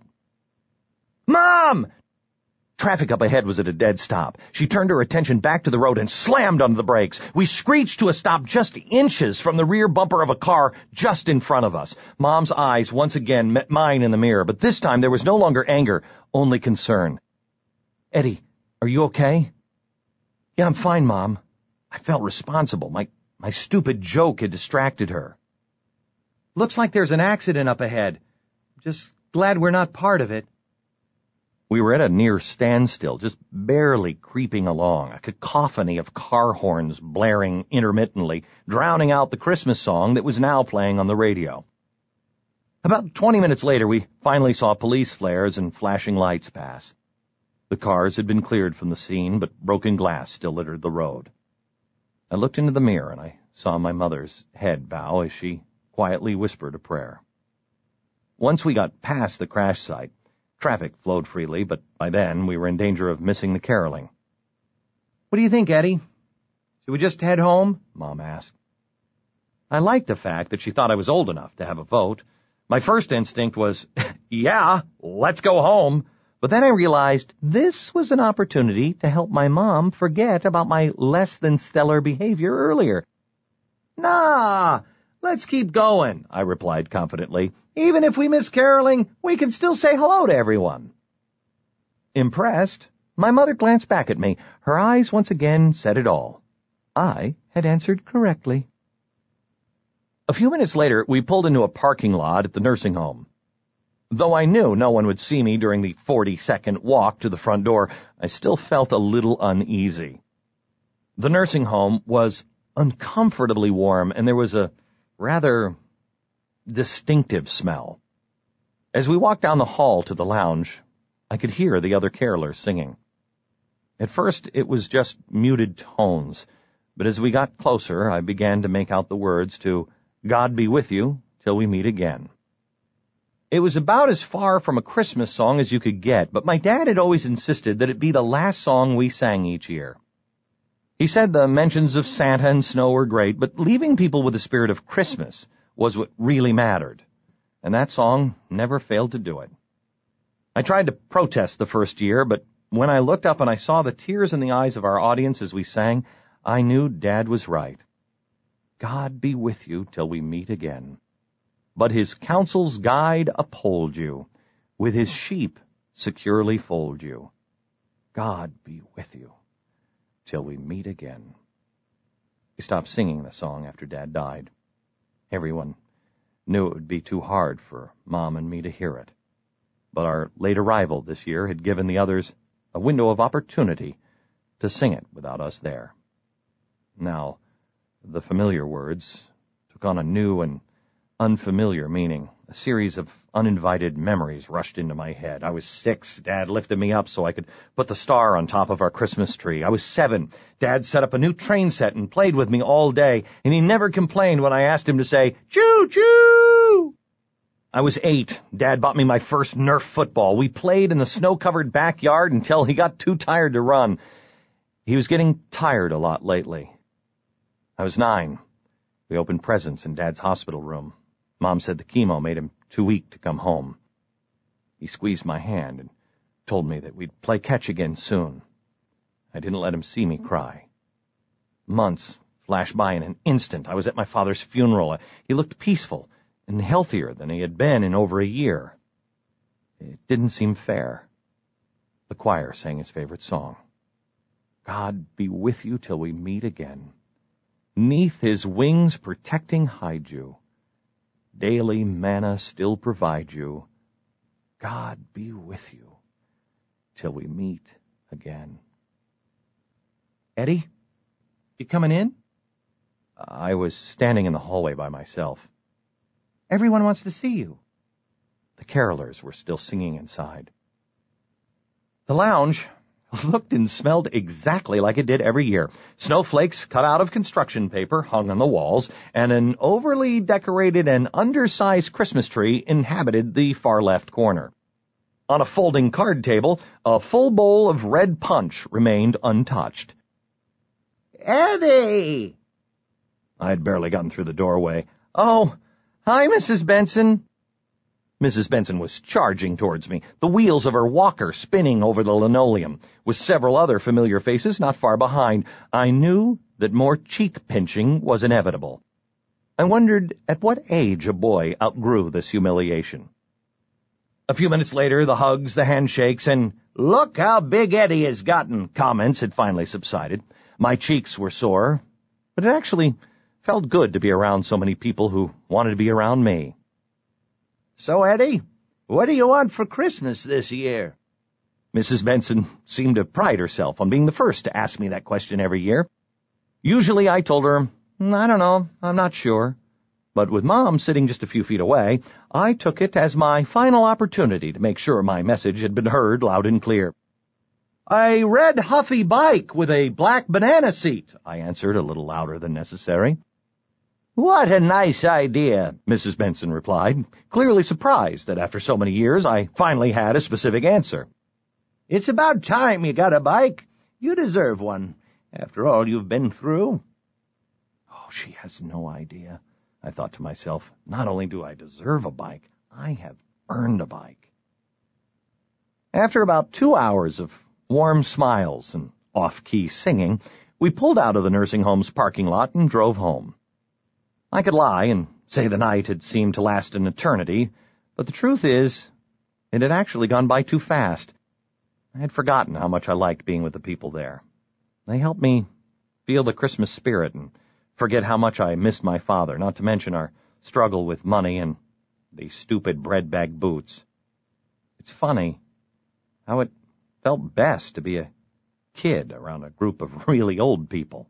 [SPEAKER 3] "Mom!" Traffic up ahead was at a dead stop. She turned her attention back to the road and slammed on the brakes. We screeched to a stop just inches from the rear bumper of a car just in front of us. Mom's eyes once again met mine in the mirror, but this time there was no longer anger, only concern. "Eddie, are you okay?" "Yeah, I'm fine, Mom." I felt responsible. My stupid joke had distracted her. "Looks like there's an accident up ahead. Just glad we're not part of it." We were at a near standstill, just barely creeping along, a cacophony of car horns blaring intermittently, drowning out the Christmas song that was now playing on the radio. About 20 minutes later, we finally saw police flares and flashing lights pass. The cars had been cleared from the scene, but broken glass still littered the road. I looked into the mirror, and I saw my mother's head bow as she quietly whispered a prayer. Once we got past the crash site, traffic flowed freely, but by then we were in danger of missing the caroling. "What do you think, Eddie? Should we just head home?" Mom asked. I liked the fact that she thought I was old enough to have a vote. My first instinct was, yeah, let's go home. But then I realized this was an opportunity to help my mom forget about my less-than-stellar behavior earlier. "Nah, let's keep going," I replied confidently. "Even if we miss caroling, we can still say hello to everyone." Impressed, my mother glanced back at me. Her eyes once again said it all. I had answered correctly. A few minutes later, we pulled into a parking lot at the nursing home. Though I knew no one would see me during the 40-second walk to the front door, I still felt a little uneasy. The nursing home was uncomfortably warm, and there was a rather distinctive smell. As we walked down the hall to the lounge, I could hear the other carolers singing. At first, it was just muted tones, but as we got closer, I began to make out the words to God be with you till we meet again. It was about as far from a Christmas song as you could get, but my dad had always insisted that it be the last song we sang each year. He said the mentions of Santa and snow were great, but leaving people with the spirit of Christmas was what really mattered, and that song never failed to do it. I tried to protest the first year, but when I looked up and I saw the tears in the eyes of our audience as we sang, I knew Dad was right. God be with you till we meet again. But his counsel's guide uphold you, with his sheep securely fold you. God be with you till we meet again. We stopped singing the song after Dad died. Everyone knew it would be too hard for Mom and me to hear it. But our late arrival this year had given the others a window of opportunity to sing it without us there. Now, the familiar words took on a new and unfamiliar meaning. A series of uninvited memories rushed into my head. I was 6. Dad lifted me up so I could put the star on top of our Christmas tree. I was 7. Dad set up a new train set and played with me all day, and he never complained when I asked him to say, "Choo-choo!" I was 8. Dad bought me my first Nerf football. We played in the snow-covered backyard until he got too tired to run. He was getting tired a lot lately. I was 9. We opened presents in Dad's hospital room. Mom said the chemo made him too weak to come home. He squeezed my hand and told me that we'd play catch again soon. I didn't let him see me cry. Months flashed by in an instant. I was at my father's funeral. He looked peaceful and healthier than he had been in over a year. It didn't seem fair. The choir sang his favorite song. God be with you till we meet again. 'Neath his wings protecting hide you. Daily manna still provide you. God be with you till we meet again. Eddie, you coming in? I was standing in the hallway by myself. Everyone wants to see you. The carolers were still singing inside. The lounge looked and smelled exactly like it did every year. Snowflakes cut out of construction paper hung on the walls, and an overly decorated and undersized Christmas tree inhabited the far left corner. On a folding card table, a full bowl of red punch remained untouched. Eddie! I had barely gotten through the doorway. Oh, hi, Mrs. Benson. Mrs. Benson was charging towards me, the wheels of her walker spinning over the linoleum, with several other familiar faces not far behind. I knew that more cheek-pinching was inevitable. I wondered at what age a boy outgrew this humiliation. A few minutes later, the hugs, the handshakes, and "Look how big Eddie has gotten" comments had finally subsided. My cheeks were sore, but it actually felt good to be around so many people who wanted to be around me. So, Eddie, what do you want for Christmas this year? Mrs. Benson seemed to pride herself on being the first to ask me that question every year. Usually I told her, I don't know, I'm not sure. But with Mom sitting just a few feet away, I took it as my final opportunity to make sure my message had been heard loud and clear. A red Huffy bike with a black banana seat, I answered a little louder than necessary. What a nice idea, Mrs. Benson replied, clearly surprised that after so many years I finally had a specific answer. It's about time you got a bike. You deserve one, after all you've been through. Oh, she has no idea, I thought to myself. Not only do I deserve a bike, I have earned a bike. After about 2 hours of warm smiles and off-key singing, we pulled out of the nursing home's parking lot and drove home. I could lie and say the night had seemed to last an eternity, but the truth is, it had actually gone by too fast. I had forgotten how much I liked being with the people there. They helped me feel the Christmas spirit and forget how much I missed my father, not to mention our struggle with money and the stupid bread bag boots. It's funny how it felt best to be a kid around a group of really old people.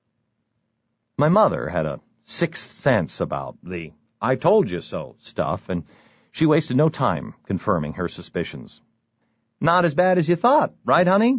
[SPEAKER 3] My mother had a sixth sense about the "I told you so" stuff, and she wasted no time confirming her suspicions. Not as bad as you thought, right, honey?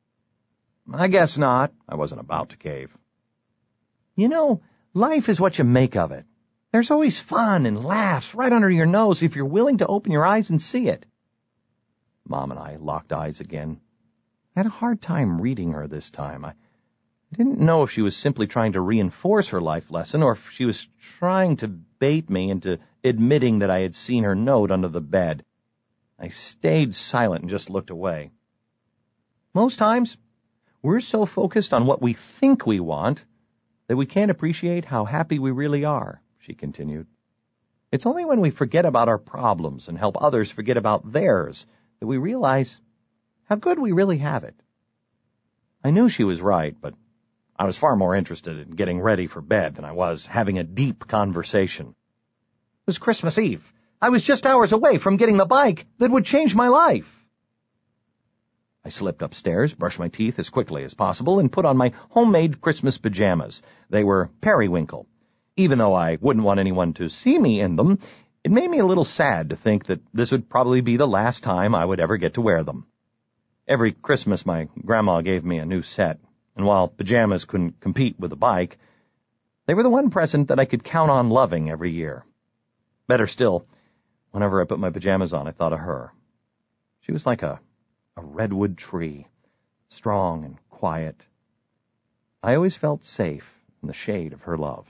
[SPEAKER 3] I guess not. I wasn't about to cave. You know, life is what you make of it. There's always fun and laughs right under your nose if you're willing to open your eyes and see it. Mom and I locked eyes again. I had a hard time reading her this time. I didn't know if she was simply trying to reinforce her life lesson or if she was trying to bait me into admitting that I had seen her note under the bed. I stayed silent and just looked away. Most times, we're so focused on what we think we want that we can't appreciate how happy we really are, she continued. It's only when we forget about our problems and help others forget about theirs that we realize how good we really have it. I knew she was right, but I was far more interested in getting ready for bed than I was having a deep conversation. It was Christmas Eve. I was just hours away from getting the bike that would change my life. I slipped upstairs, brushed my teeth as quickly as possible, and put on my homemade Christmas pajamas. They were periwinkle. Even though I wouldn't want anyone to see me in them, it made me a little sad to think that this would probably be the last time I would ever get to wear them. Every Christmas, my grandma gave me a new set, and while pajamas couldn't compete with a bike, they were the one present that I could count on loving every year. Better still, whenever I put my pajamas on, I thought of her. She was like a redwood tree, strong and quiet. I always felt safe in the shade of her love.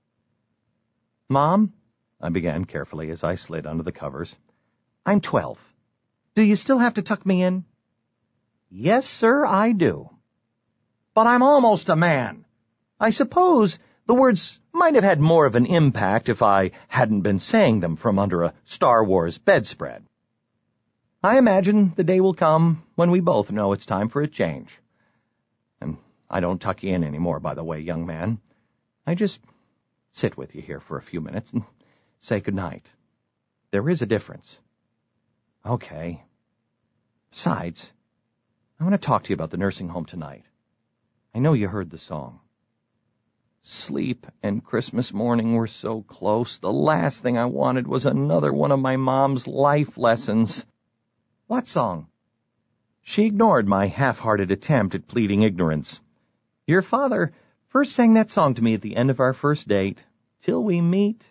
[SPEAKER 3] Mom, I began carefully as I slid under the covers, I'm 12. Do you still have to tuck me in? Yes, sir, I do. But I'm almost a man. I suppose the words might have had more of an impact if I hadn't been saying them from under a Star Wars bedspread. I imagine the day will come when we both know it's time for a change. And I don't tuck you in anymore, by the way, young man. I just sit with you here for a few minutes and say goodnight. There is a difference. Okay. Besides, I want to talk to you about the nursing home tonight. I know you heard the song. Sleep and Christmas morning were so close. The last thing I wanted was another one of my mom's life lessons. What song? She ignored my half-hearted attempt at pleading ignorance. Your father first sang that song to me at the end of our first date. Till we meet,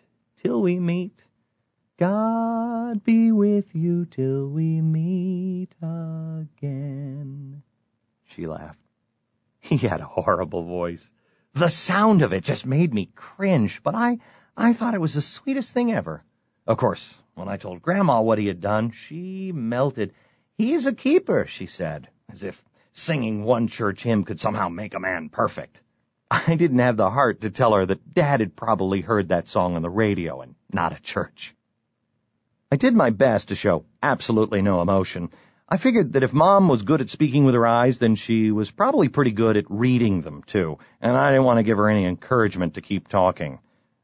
[SPEAKER 3] God be with you till we meet again. She laughed. He had a horrible voice. The sound of it just made me cringe, but I thought it was the sweetest thing ever. Of course, when I told Grandma what he had done, she melted. He's a keeper, she said, as if singing one church hymn could somehow make a man perfect. I didn't have the heart to tell her that Dad had probably heard that song on the radio and not at church. I did my best to show absolutely no emotion. I figured that if Mom was good at speaking with her eyes, then she was probably pretty good at reading them, too, and I didn't want to give her any encouragement to keep talking.